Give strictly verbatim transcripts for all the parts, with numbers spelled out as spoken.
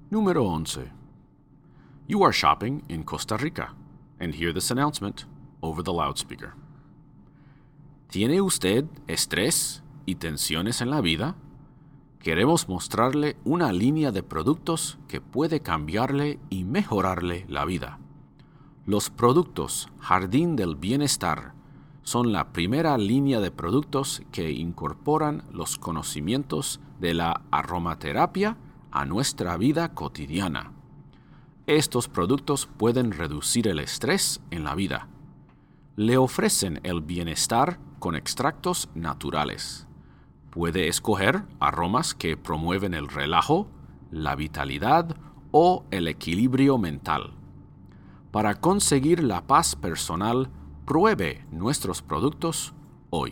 Número once. You are shopping in Costa Rica and hear this announcement over the loudspeaker. ¿Tiene usted estrés y tensiones en la vida? Queremos mostrarle una línea de productos que puede cambiarle y mejorarle la vida. Los productos Jardín del Bienestar son la primera línea de productos que incorporan los conocimientos de la aromaterapia a nuestra vida cotidiana. Estos productos pueden reducir el estrés en la vida. Le ofrecen el bienestar con extractos naturales. Puede escoger aromas que promueven el relajo, la vitalidad o el equilibrio mental. Para conseguir la paz personal, pruebe nuestros productos hoy.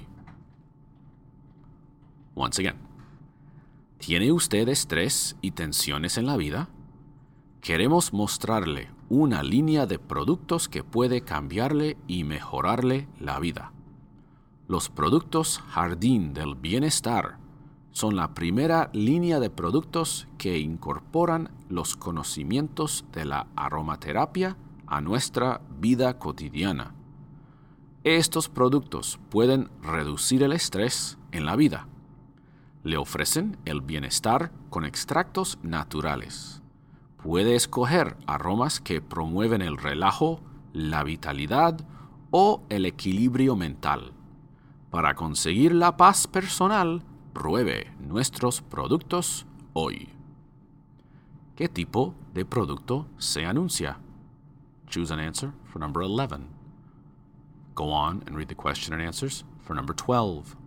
Once again. ¿Tiene usted estrés y tensiones en la vida? Queremos mostrarle una línea de productos que puede cambiarle y mejorarle la vida. Los productos Jardín del Bienestar son la primera línea de productos que incorporan los conocimientos de la aromaterapia a nuestra vida cotidiana. Estos productos pueden reducir el estrés en la vida. Le ofrecen el bienestar con extractos naturales. Puede escoger aromas que promueven el relajo, la vitalidad o el equilibrio mental. Para conseguir la paz personal, pruebe nuestros productos hoy. ¿Qué tipo de producto se anuncia? Choose an answer for number eleven. Go on and read the question and answers for number twelve.